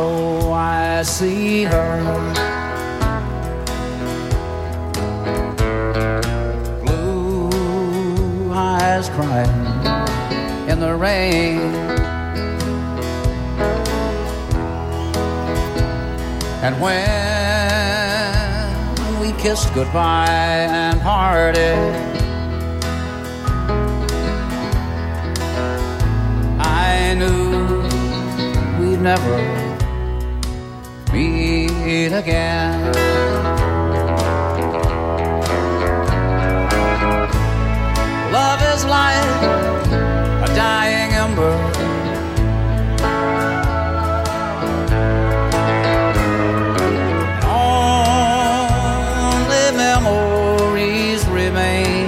tomorrow I see her. Blue eyes crying in the rain. And when we kissed goodbye and parted, I knew we'd never meet again. Love is like a dying ember, only memories remain.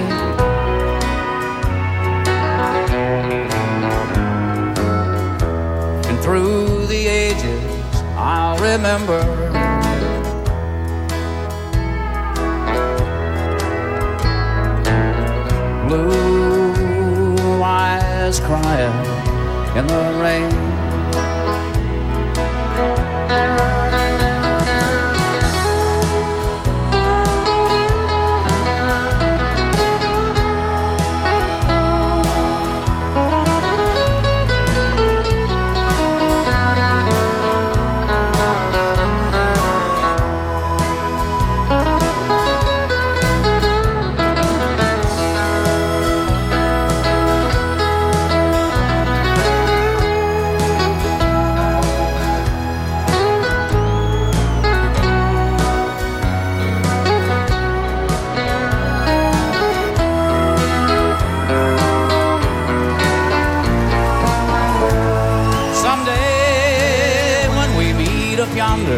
And through the ages I'll remember blue eyes crying in the rain. Yonder,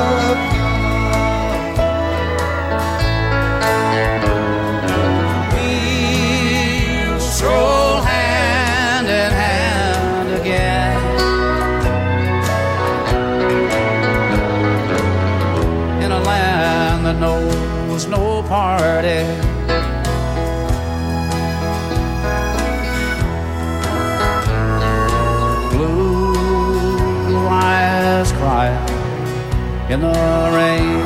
we'll stroll hand in hand again in a land that knows no party. Blue eyes cry in the rain.